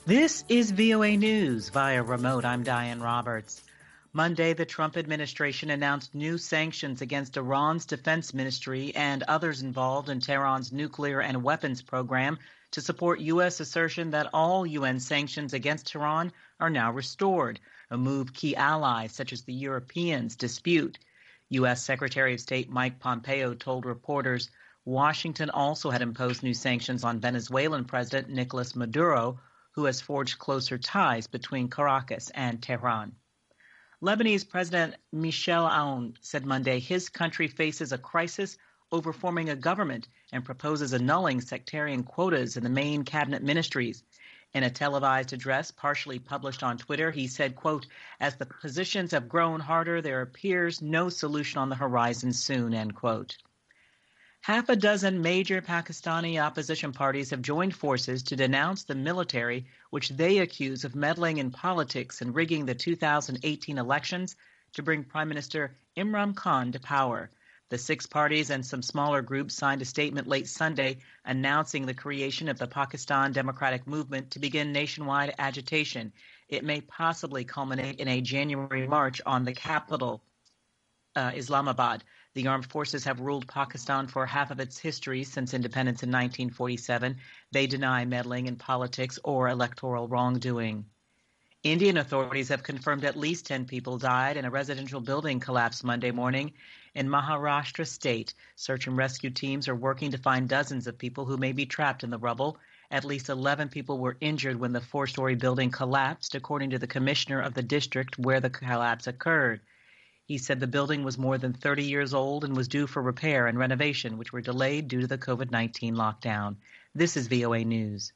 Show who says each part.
Speaker 1: This is VOA News via remote. I'm Diane Roberts. Monday, the Trump administration announced new sanctions against Iran's defense ministry and others involved in Tehran's nuclear and weapons program to support U.S. assertion that all UN sanctions against Tehran are now restored, a move key allies such as the Europeans dispute. U.S. Secretary of State Mike Pompeo told reporters Washington also had imposed new sanctions on Venezuelan President Nicolas Maduro, who has forged closer ties between Caracas and Tehran. Lebanese President Michel Aoun said Monday his country faces a crisis over forming a government and proposes annulling sectarian quotas in the main cabinet ministries. In a televised address partially published on Twitter, he said, quote, "As the positions have grown harder, there appears no solution on the horizon soon," end quote. Half a dozen major Pakistani opposition parties have joined forces to denounce the military, which they accuse of meddling in politics and rigging the 2018 elections to bring Prime Minister Imran Khan to power. The six parties and some smaller groups signed a statement late Sunday announcing the creation of the Pakistan Democratic Movement to begin nationwide agitation. It may possibly culminate in a January march on the capital, Islamabad. The armed forces have ruled Pakistan for half of its history since independence in 1947. They deny meddling in politics or electoral wrongdoing. Indian authorities have confirmed at least 10 people died in a residential building collapse Monday morning in Maharashtra state. Search and rescue teams are working to find dozens of people who may be trapped in the rubble. At least 11 people were injured when the four-story building collapsed, according to the commissioner of the district where the collapse occurred. He said the building was more than 30 years old and was due for repair and renovation, which were delayed due to the COVID-19 lockdown. This is VOA News.